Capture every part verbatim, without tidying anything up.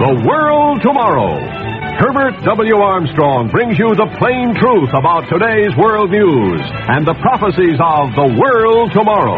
The World Tomorrow. Herbert W. Armstrong brings you the plain truth about today's world news and the prophecies of the world tomorrow.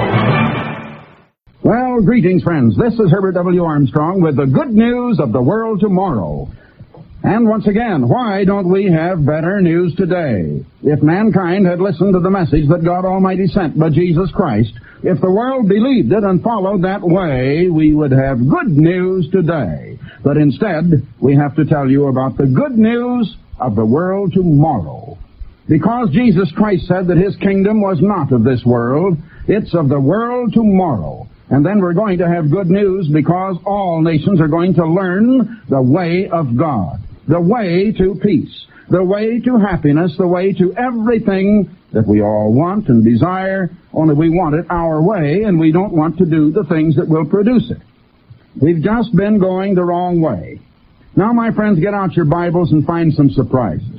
Well, greetings, friends. This is Herbert W. Armstrong with the good news of the world tomorrow. And once again, why don't we have better news today? If mankind had listened to the message that God Almighty sent by Jesus Christ, if the world believed it and followed that way, we would have good news today. But instead, we have to tell you about the good news of the world tomorrow. Because Jesus Christ said that his kingdom was not of this world, it's of the world tomorrow. And then we're going to have good news because all nations are going to learn the way of God, the way to peace, the way to happiness, the way to everything that we all want and desire, only we want it our way, and we don't want to do the things that will produce it. We've just been going the wrong way. Now, my friends, get out your Bibles and find some surprises.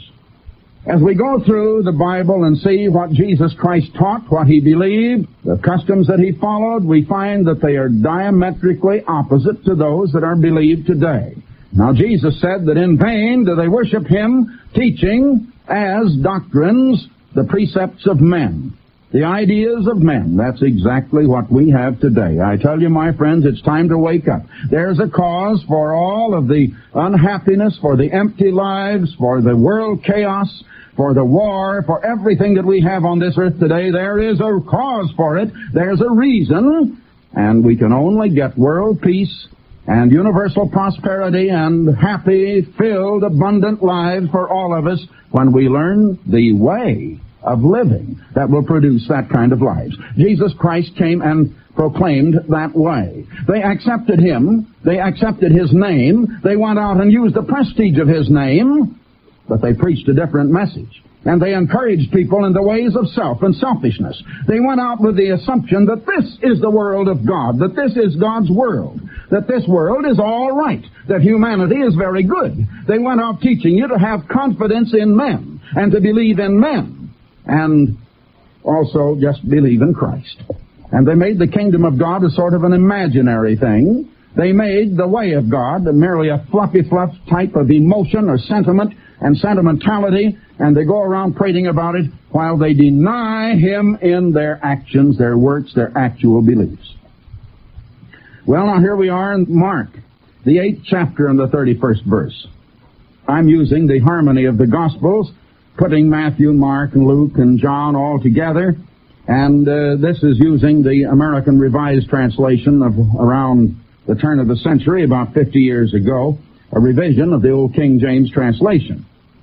As we go through the Bible and see what Jesus Christ taught, what he believed, the customs that he followed, we find that they are diametrically opposite to those that are believed today. Now, Jesus said that in vain do they worship him, teaching as doctrines the precepts of men, the ideas of men. That's exactly what we have today. I tell you, my friends, it's time to wake up. There's a cause for all of the unhappiness, for the empty lives, for the world chaos, for the war, for everything that we have on this earth today. There is a cause for it. There's a reason. And we can only get world peace and universal prosperity and happy, filled, abundant lives for all of us when we learn the way of living that will produce that kind of lives. Jesus Christ came and proclaimed that way. They accepted him. They accepted his name. They went out and used the prestige of his name, but they preached a different message. And they encouraged people in the ways of self and selfishness. They went out with the assumption that this is the world of God, that this is God's world, that this world is all right, that humanity is very good. They went out teaching you to have confidence in men and to believe in men and also just believe in Christ. And they made the kingdom of God a sort of an imaginary thing. They made the way of God merely a fluffy fluff type of emotion or sentiment and sentimentality, and they go around prating about it while they deny him in their actions, their works, their actual beliefs. Well, now here we are in Mark, the eighth chapter and the thirty-first verse. I'm using the harmony of the Gospels, putting Matthew, Mark, and Luke, and John all together, and uh, this is using the American Revised Translation of around the turn of the century, about fifty years ago, a revision of the old King James translation.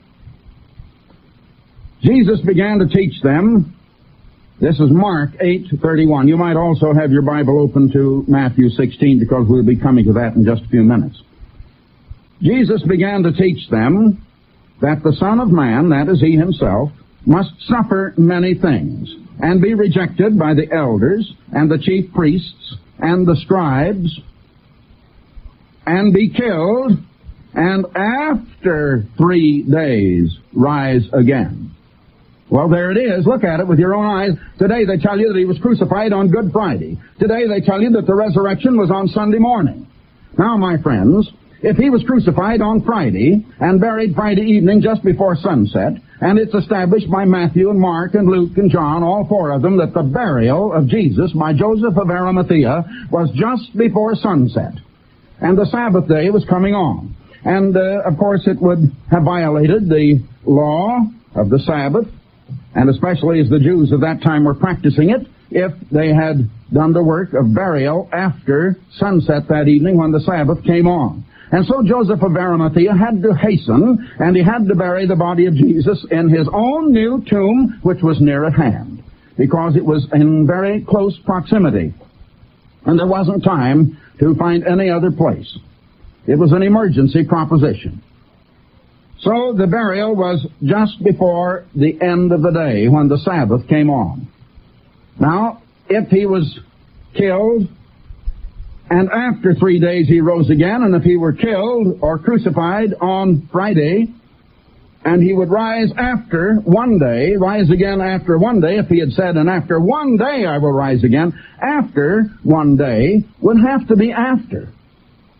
Jesus began to teach them. This is Mark eight thirty-one. You might also have your Bible open to Matthew sixteen, because we'll be coming to that in just a few minutes. Jesus began to teach them that the Son of Man, that is he himself, must suffer many things and be rejected by the elders and the chief priests and the scribes and be killed, and after three days rise again. Well, there it is. Look at it with your own eyes. Today they tell you that he was crucified on Good Friday. Today they tell you that the resurrection was on Sunday morning. Now, my friends, if he was crucified on Friday and buried Friday evening just before sunset, and it's established by Matthew and Mark and Luke and John, all four of them, that the burial of Jesus by Joseph of Arimathea was just before sunset, and the Sabbath day was coming on. And, uh, of course, it would have violated the law of the Sabbath, and especially as the Jews of that time were practicing it, if they had done the work of burial after sunset that evening when the Sabbath came on. And so Joseph of Arimathea had to hasten, and he had to bury the body of Jesus in his own new tomb, which was near at hand, because it was in very close proximity. And there wasn't time to find any other place. It was an emergency proposition. So the burial was just before the end of the day when the Sabbath came on. Now, if he was killed and after three days he rose again, and if he were killed or crucified on Friday, and he would rise after one day, rise again after one day, if he had said, and after one day I will rise again, after one day would have to be after.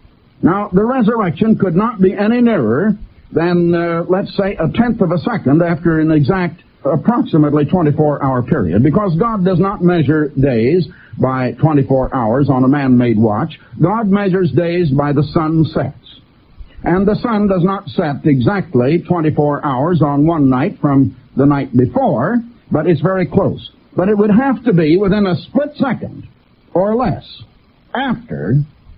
Now, the resurrection could not be any nearer than, uh, let's say, a tenth of a second after an exact approximately twenty-four hour period, because God does not measure days by twenty-four hours on a man-made watch. God measures days by the sun sets. And the sun does not set exactly twenty-four hours on one night from the night before, but it's very close. But it would have to be within a split second or less after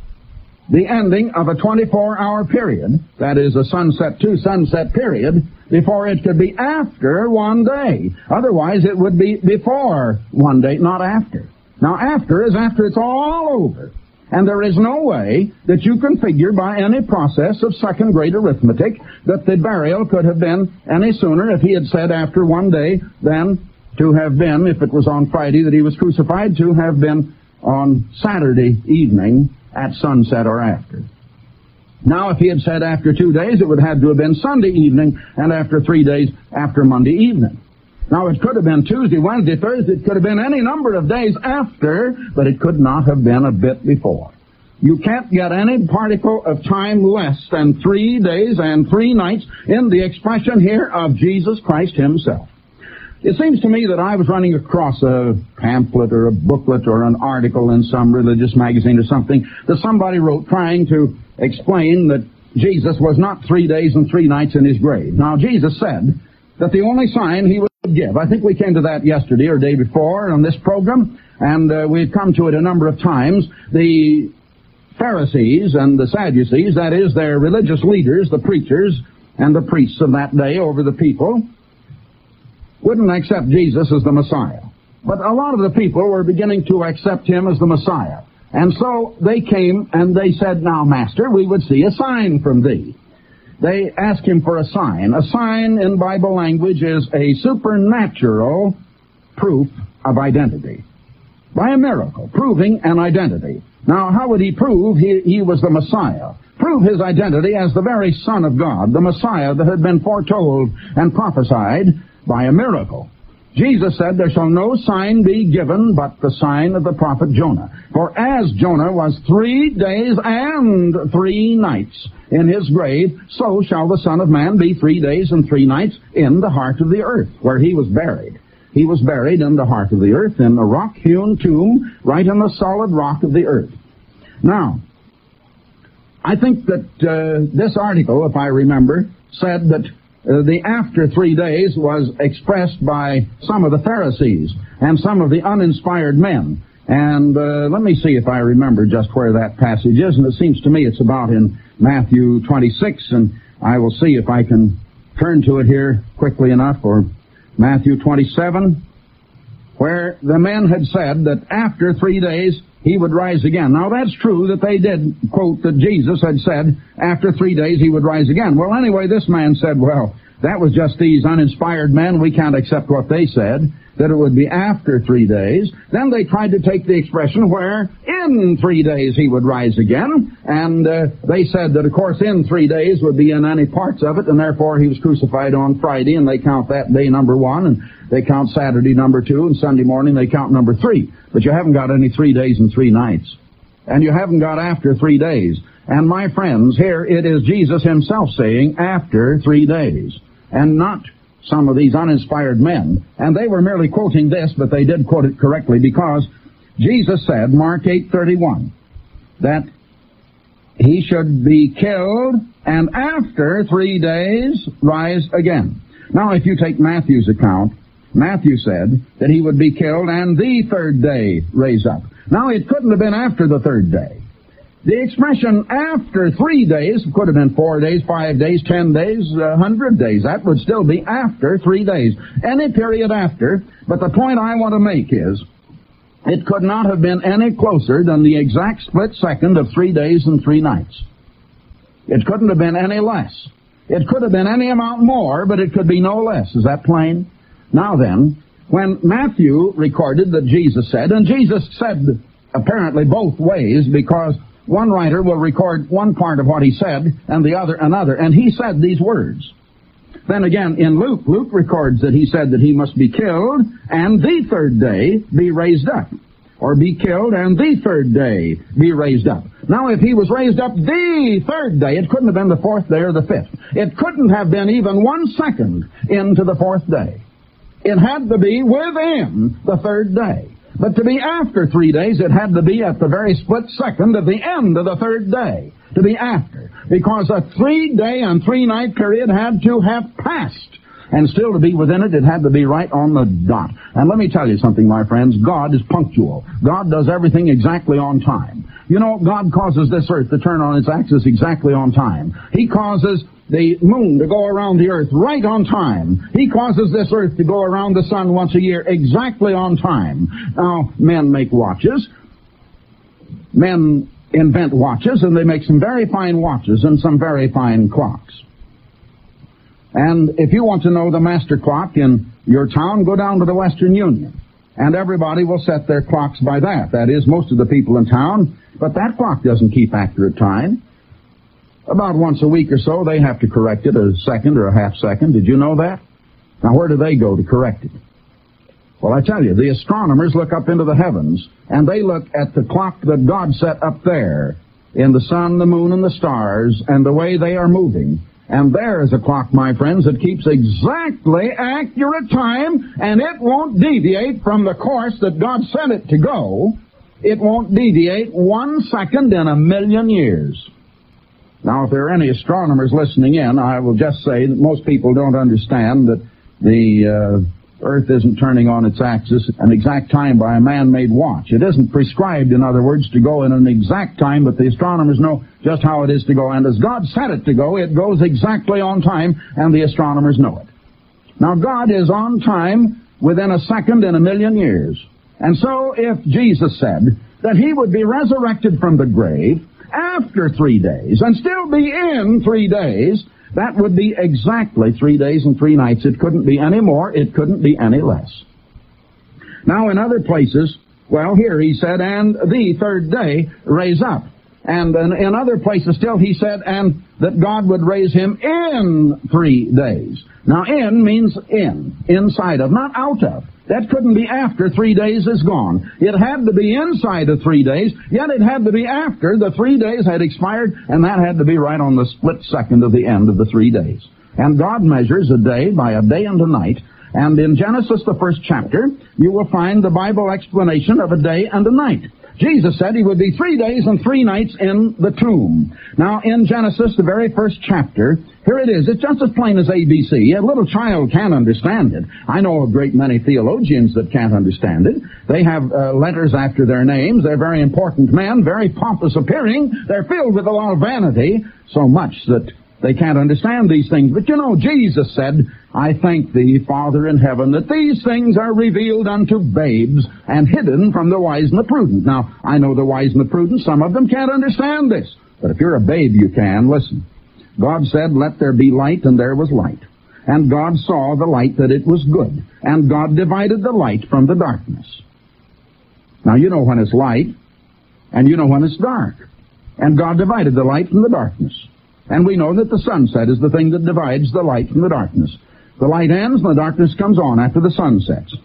the ending of a twenty-four hour period, that is a sunset to sunset period, before it could be after one day. Otherwise, it would be before one day, not after. Now, after is after it's all over. And there is no way that you can figure by any process of second-grade arithmetic that the burial could have been any sooner if he had said after one day than to have been, if it was on Friday that he was crucified, to have been on Saturday evening at sunset or after. Now, if he had said after two days, it would have to have been Sunday evening, and after three days, after Monday evening. Now, it could have been Tuesday, Wednesday, Thursday. It could have been any number of days after, but it could not have been a bit before. You can't get any particle of time less than three days and three nights in the expression here of Jesus Christ himself. It seems to me that I was running across a pamphlet or a booklet or an article in some religious magazine or something that somebody wrote trying to explain that Jesus was not three days and three nights in his grave. Now, Jesus said that the only sign he would give, I think we came to that yesterday or day before on this program, and uh, we've come to it a number of times. The Pharisees and the Sadducees, that is, their religious leaders, the preachers and the priests of that day over the people, wouldn't accept Jesus as the Messiah. But a lot of the people were beginning to accept him as the Messiah. And so they came and they said, "Now, Master, we would see a sign from thee." They asked him for a sign. A sign in Bible language is a supernatural proof of identity. By a miracle, proving an identity. Now, how would he prove he, he was the Messiah? Prove his identity as the very Son of God, the Messiah that had been foretold and prophesied by a miracle. Jesus said, "There shall no sign be given but the sign of the prophet Jonah. For as Jonah was three days and three nights in his grave, so shall the Son of Man be three days and three nights in the heart of the earth," where he was buried. He was buried in the heart of the earth, in a rock-hewn tomb, right in the solid rock of the earth. Now, I think that uh, this article, if I remember, said that Uh, the after three days was expressed by some of the Pharisees and some of the uninspired men. And uh, let me see if I remember just where that passage is. And it seems to me it's about in Matthew twenty-six. And I will see if I can turn to it here quickly enough. Or Matthew twenty-seven, where the men had said that after three days he would rise again. Now, that's true that they did quote that Jesus had said after three days he would rise again. Well, anyway, this man said, well, that was just these uninspired men. We can't accept what they said, that it would be after three days. Then they tried to take the expression where in three days he would rise again. And uh, they said that, of course, in three days would be in any parts of it, and therefore he was crucified on Friday, and they count that day number one, and they count Saturday number two, and Sunday morning they count number three. But you haven't got any three days and three nights. And you haven't got after three days. And my friends, here it is Jesus himself saying after three days, and not some of these uninspired men. And they were merely quoting this, but they did quote it correctly, because Jesus said, Mark eight thirty-one, that he should be killed and after three days rise again. Now, if you take Matthew's account, Matthew said that he would be killed and the third day raise up. Now, it couldn't have been after the third day. The expression after three days could have been four days, five days, ten days, a hundred days. That would still be after three days. Any period after. But the point I want to make is, it could not have been any closer than the exact split second of three days and three nights. It couldn't have been any less. It could have been any amount more, but it could be no less. Is that plain? Now then, when Matthew recorded that Jesus said, and Jesus said apparently both ways, because one writer will record one part of what he said and the other another, and he said these words. Then again, in Luke, Luke records that he said that he must be killed and the third day be raised up. Or be killed and the third day be raised up. Now, if he was raised up the third day, it couldn't have been the fourth day or the fifth. It couldn't have been even one second into the fourth day. It had to be within the third day. But to be after three days, it had to be at the very split second of the end of the third day. To be after. Because a three-day and three-night period had to have passed. And still to be within it, it had to be right on the dot. And let me tell you something, my friends. God is punctual. God does everything exactly on time. You know, God causes this earth to turn on its axis exactly on time. He causes the moon to go around the earth right on time. He causes this earth to go around the sun once a year exactly on time. Now, men make watches. Men invent watches, and they make some very fine watches and some very fine clocks. And if you want to know the master clock in your town, go down to the Western Union. And everybody will set their clocks by that. That is, most of the people in town. But that clock doesn't keep accurate time. About once a week or so, they have to correct it a second or a half second. Did you know that? Now, where do they go to correct it? Well, I tell you, the astronomers look up into the heavens, and they look at the clock that God set up there in the sun, the moon, and the stars, and the way they are moving. And there is a clock, my friends, that keeps exactly accurate time, and it won't deviate from the course that God sent it to go. It won't deviate one second in a million years. Now, if there are any astronomers listening in, I will just say that most people don't understand that the uh, Earth isn't turning on its axis an exact time by a man-made watch. It isn't prescribed, in other words, to go in an exact time, but the astronomers know just how it is to go. And as God set it to go, it goes exactly on time, and the astronomers know it. Now, God is on time within a second in a million years. And so if Jesus said that he would be resurrected from the grave after three days and still be in three days, that would be exactly three days and three nights. It couldn't be any more. It couldn't be any less. Now, in other places, well, here he said, and the third day raise up. And in other places still he said, and that God would raise him in three days. Now, in means in, inside of, not out of. That couldn't be after three days is gone. It had to be inside of three days, yet it had to be after the three days had expired, and that had to be right on the split second of the end of the three days. And God measures a day by a day and a night, and in Genesis, the first chapter, you will find the Bible explanation of a day and a night. Jesus said he would be three days and three nights in the tomb. Now, in Genesis, the very first chapter, here it is. It's just as plain as A B C. A little child can't understand it. I know a great many theologians that can't understand it. They have uh, letters after their names. They're very important men, very pompous appearing. They're filled with a lot of vanity, so much that they can't understand these things. But you know, Jesus said, I thank thee, Father in heaven, that these things are revealed unto babes and hidden from the wise and the prudent. Now, I know the wise and the prudent, some of them can't understand this. But if you're a babe, you can. Listen. God said, let there be light, and there was light. And God saw the light that it was good. And God divided the light from the darkness. Now, you know when it's light, and you know when it's dark. And God divided the light from the darkness. And we know that the sunset is the thing that divides the light from the darkness. The light ends and the darkness comes on after the sun sets.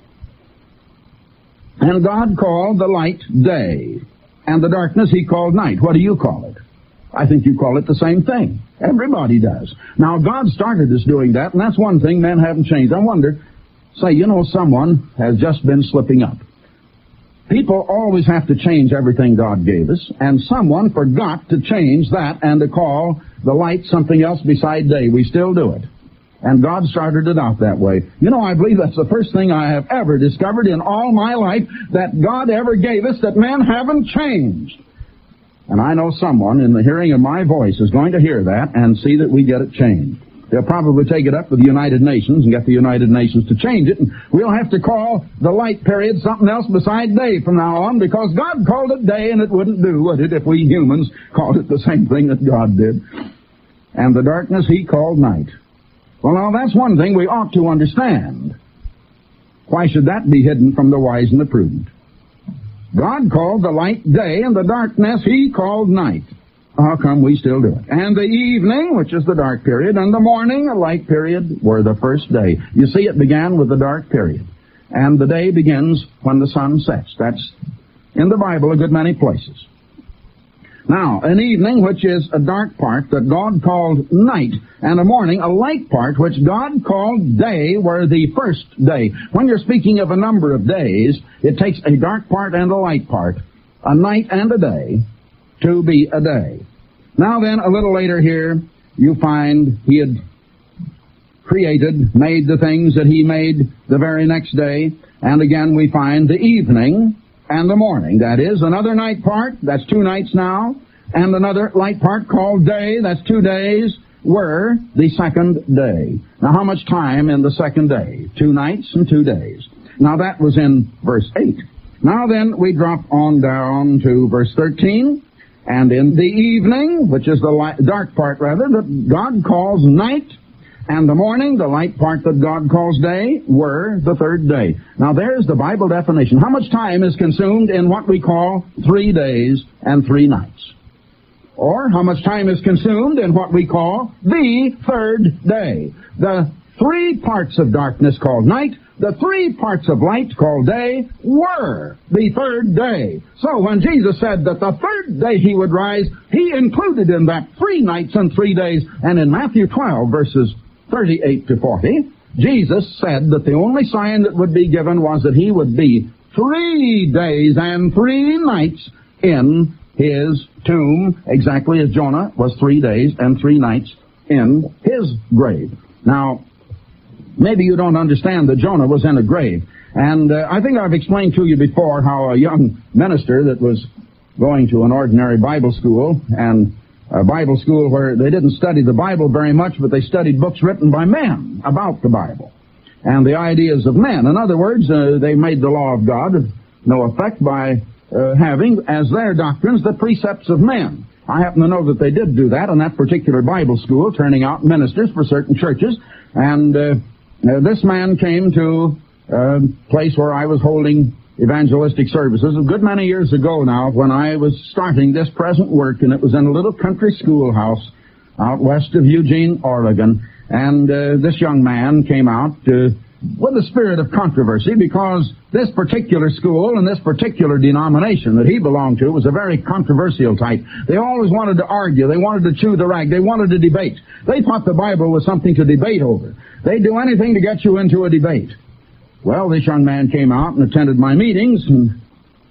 And God called the light day, and the darkness he called night. What do you call it? I think you call it the same thing. Everybody does. Now, God started us doing that, and that's one thing men haven't changed. I wonder, say, you know, someone has just been slipping up. People always have to change everything God gave us, and someone forgot to change that and to call the light something else beside day. We still do it. And God started it out that way. You know, I believe that's the first thing I have ever discovered in all my life that God ever gave us that men haven't changed. And I know someone in the hearing of my voice is going to hear that and see that we get it changed. They'll probably take it up with the United Nations and get the United Nations to change it, and we'll have to call the light period something else beside day from now on, because God called it day and it wouldn't do, would it, if we humans called it the same thing that God did. And the darkness he called night. Well, now, that's one thing we ought to understand. Why should that be hidden from the wise and the prudent? God called the light day, and the darkness he called night. How come we still do it? And the evening, which is the dark period, and the morning, a light period, were the first day. You see, it began with the dark period. And the day begins when the sun sets. That's in the Bible a good many places. Now, an evening, which is a dark part that God called night, and a morning, a light part, which God called day, were the first day. When you're speaking of a number of days, it takes a dark part and a light part, a night and a day, to be a day. Now then, a little later here, you find he had created, made the things that he made the very next day, and again we find the evening and the morning. That is, another night part, that's two nights now, and another light part called day, that's two days, were the second day. Now how much time in the second day? Two nights and two days. Now that was in verse eight. Now then, we drop on down to verse thirteen, and in the evening, which is the light, dark part rather, that God calls night, and the morning, the light part that God calls day, were the third day. Now there's the Bible definition. How much time is consumed in what we call three days and three nights? Or how much time is consumed in what we call the third day? The three parts of darkness called night, the three parts of light called day, were the third day. So when Jesus said that the third day he would rise, he included in that three nights and three days. And in Matthew twelve, verses thirty-eight to forty, Jesus said that the only sign that would be given was that he would be three days and three nights in his tomb, exactly as Jonah was three days and three nights in his grave. Now, maybe you don't understand that Jonah was in a grave. And uh, I think I've explained to you before how a young minister that was going to an ordinary Bible school, and a Bible school where they didn't study the Bible very much, but they studied books written by men about the Bible and the ideas of men. In other words, uh, they made the law of God of no effect by uh, having as their doctrines the precepts of men. I happen to know that they did do that in that particular Bible school, turning out ministers for certain churches. And uh, uh, this man came to a place where I was holding evangelistic services a good many years ago now, when I was starting this present work, and it was in a little country schoolhouse out west of Eugene, Oregon. And uh, this young man came out uh, with a spirit of controversy, because this particular school and this particular denomination that he belonged to was a very controversial type. They always wanted to argue. They wanted to chew the rag. They wanted to debate. They thought the Bible was something to debate over. They'd do anything to get you into a debate. Well, this young man came out and attended my meetings, and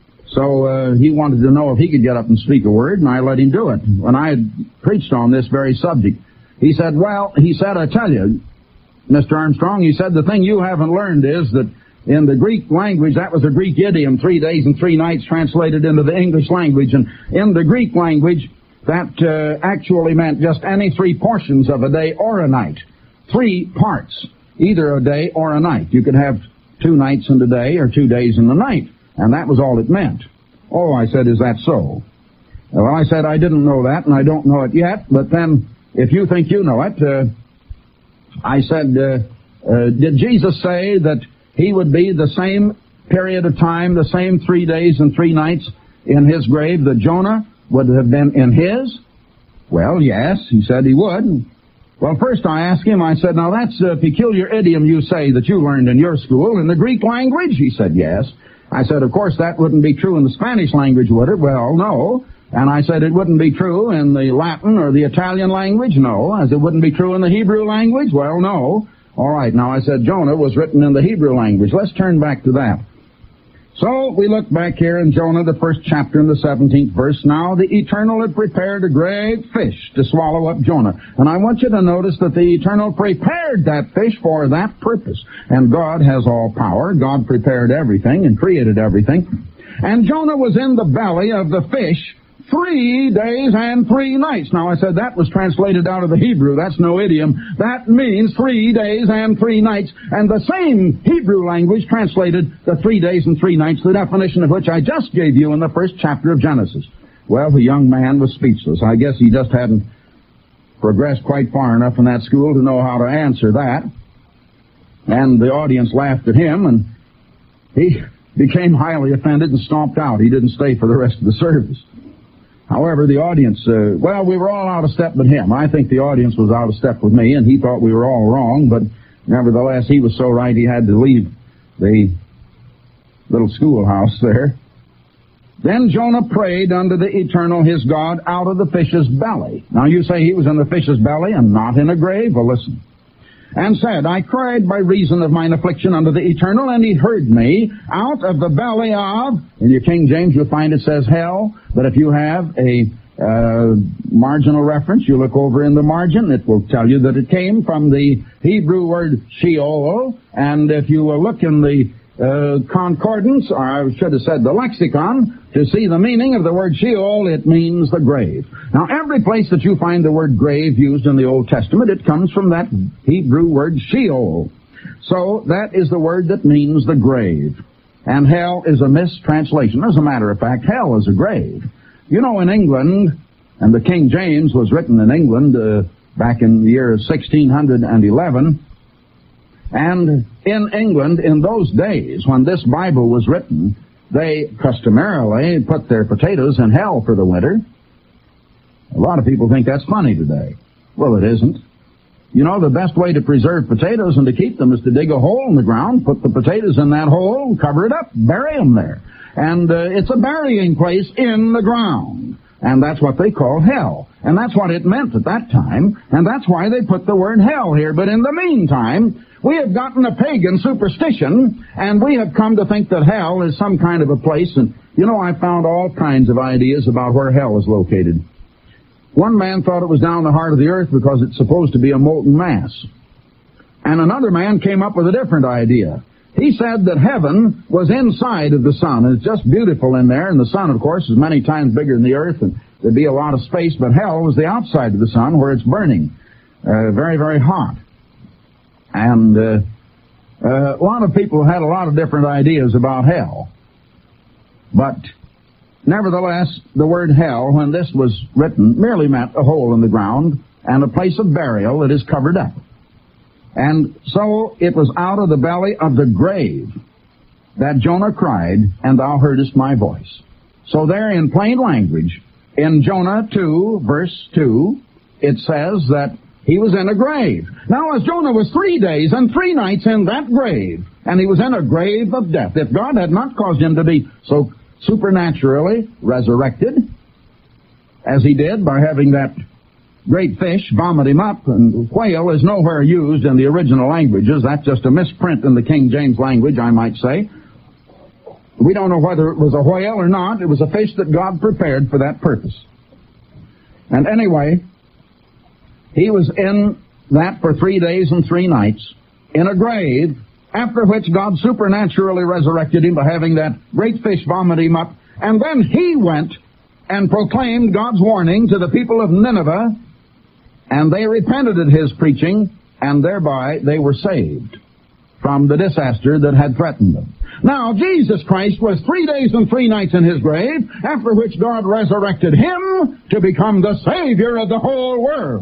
so uh, he wanted to know if he could get up and speak a word, and I let him do it. When I had preached on this very subject, he said, well, he said, I tell you, Mister Armstrong, he said, the thing you haven't learned is that in the Greek language, that was a Greek idiom, three days and three nights translated into the English language, and in the Greek language, that uh, actually meant just any three portions of a day or a night. Three parts, either a day or a night. You could have two nights in the day or two days in the night. And that was all it meant. Oh, I said, is that so? Well, I said, I didn't know that, and I don't know it yet. But then, if you think you know it, uh, I said, uh, uh, did Jesus say that he would be the same period of time, the same three days and three nights in his grave that Jonah would have been in his? Well, yes, he said he would. Well, first I asked him, I said, now that's a peculiar idiom you say that you learned in your school in the Greek language? He said, yes. I said, of course, that wouldn't be true in the Spanish language, would it? Well, no. And I said, it wouldn't be true in the Latin or the Italian language? No. As it wouldn't be true in the Hebrew language? Well, no. All right, now I said Jonah was written in the Hebrew language. Let's turn back to that. So we look back here in Jonah, the first chapter, in the seventeenth verse. Now the Eternal had prepared a great fish to swallow up Jonah. And I want you to notice that the Eternal prepared that fish for that purpose. And God has all power. God prepared everything and created everything. And Jonah was in the belly of the fish three days and three nights. Now I said that was translated out of the Hebrew. That's no idiom. That means three days and three nights. And the same Hebrew language translated the three days and three nights, the definition of which I just gave you in the first chapter of Genesis. Well, the young man was speechless. I guess he just hadn't progressed quite far enough in that school to know how to answer that. And the audience laughed at him, and he became highly offended and stomped out. He didn't stay for the rest of the service. However, the audience, uh, well, we were all out of step with him. I think the audience was out of step with me, and he thought we were all wrong, but nevertheless, he was so right he had to leave the little schoolhouse there. Then Jonah prayed unto the Eternal his God out of the fish's belly. Now you say he was in the fish's belly and not in a grave? Well, listen. And said, I cried by reason of mine affliction unto the Eternal, and he heard me out of the belly of, in your King James you'll find it says hell, but if you have a uh, marginal reference, you look over in the margin, it will tell you that it came from the Hebrew word Sheol, and if you will look in the uh, concordance, or I should have said the lexicon, to see the meaning of the word Sheol, it means the grave. Now, every place that you find the word grave used in the Old Testament, it comes from that Hebrew word Sheol. So, that is the word that means the grave. And hell is a mistranslation. As a matter of fact, hell is a grave. You know, in England, and the King James was written in England uh, back in the year sixteen eleven, and in England, in those days, when this Bible was written, they customarily put their potatoes in hell for the winter. A lot of people think that's funny today. Well, it isn't. You know, the best way to preserve potatoes and to keep them is to dig a hole in the ground, put the potatoes in that hole, cover it up, bury them there. And uh, it's a burying place in the ground. And that's what they call hell. And that's what it meant at that time. And that's why they put the word hell here. But in the meantime, we have gotten a pagan superstition, and we have come to think that hell is some kind of a place. And, you know, I found all kinds of ideas about where hell is located. One man thought it was down the heart of the earth because it's supposed to be a molten mass. And another man came up with a different idea. He said that heaven was inside of the sun, and it's just beautiful in there, and the sun, of course, is many times bigger than the earth, and there'd be a lot of space, but hell was the outside of the sun where it's burning, uh, very, very hot. And uh, uh, a lot of people had a lot of different ideas about hell. But nevertheless, the word hell, when this was written, merely meant a hole in the ground and a place of burial that is covered up. And so it was out of the belly of the grave that Jonah cried, and thou heardest my voice. So there in plain language, in Jonah two, verse two, it says that he was in a grave. Now, as Jonah was three days and three nights in that grave, and he was in a grave of death, if God had not caused him to be so supernaturally resurrected, as he did by having that great fish vomit him up, and whale is nowhere used in the original languages. That's just a misprint in the King James language, I might say. We don't know whether it was a whale or not. It was a fish that God prepared for that purpose. And anyway, he was in that for three days and three nights in a grave, after which God supernaturally resurrected him by having that great fish vomit him up. And then he went and proclaimed God's warning to the people of Nineveh, and they repented at his preaching, and thereby they were saved from the disaster that had threatened them. Now, Jesus Christ was three days and three nights in his grave, after which God resurrected him to become the Savior of the whole world.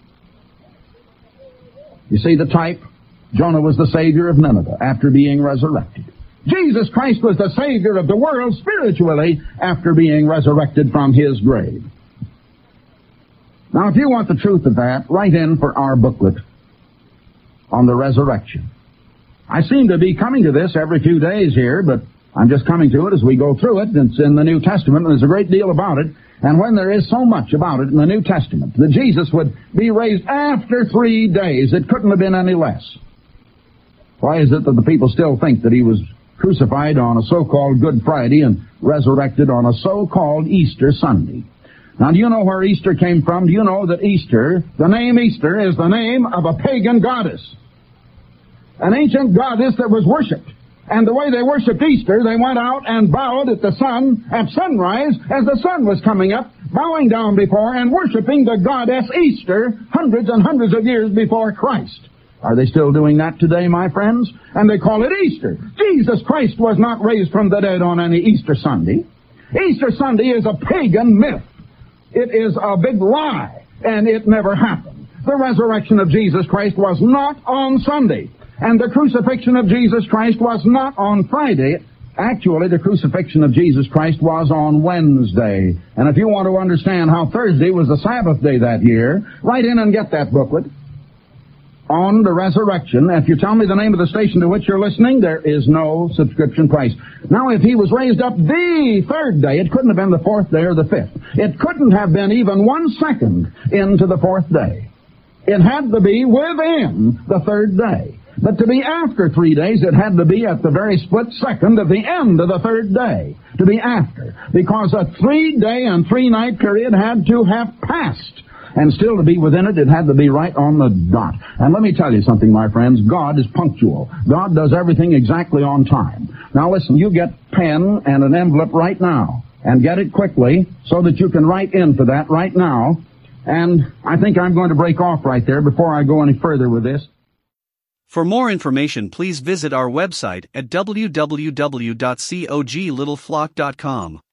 You see the type? Jonah was the Savior of Nineveh after being resurrected. Jesus Christ was the Savior of the world spiritually after being resurrected from his grave. Now, if you want the truth of that, write in for our booklet on the resurrection. I seem to be coming to this every few days here, but I'm just coming to it as we go through it. It's in the New Testament, and there's a great deal about it. And when there is so much about it in the New Testament, that Jesus would be raised after three days, it couldn't have been any less. Why is it that the people still think that he was crucified on a so-called Good Friday and resurrected on a so-called Easter Sunday? Now, do you know where Easter came from? Do you know that Easter, the name Easter, is the name of a pagan goddess? An ancient goddess that was worshipped. And the way they worshipped Easter, they went out and bowed at the sun at sunrise as the sun was coming up, bowing down before and worshiping the goddess Easter hundreds and hundreds of years before Christ. Are they still doing that today, my friends? And they call it Easter. Jesus Christ was not raised from the dead on any Easter Sunday. Easter Sunday is a pagan myth. It is a big lie, and it never happened. The resurrection of Jesus Christ was not on Sunday, and the crucifixion of Jesus Christ was not on Friday. Actually, the crucifixion of Jesus Christ was on Wednesday. And if you want to understand how Thursday was the Sabbath day that year, write in and get that booklet on the resurrection. If you tell me the name of the station to which you're listening, there is no subscription price. Now, if he was raised up the third day, it couldn't have been the fourth day or the fifth. It couldn't have been even one second into the fourth day. It had to be within the third day. But to be after three days, it had to be at the very split second of the end of the third day. To be after. Because a three-day and three-night period had to have passed. And still to be within it, it had to be right on the dot. And let me tell you something, my friends. God is punctual. God does everything exactly on time. Now listen, you get pen and an envelope right now. And get it quickly so that you can write in for that right now. And I think I'm going to break off right there before I go any further with this. For more information, please visit our website at w w w dot cog little flock dot com.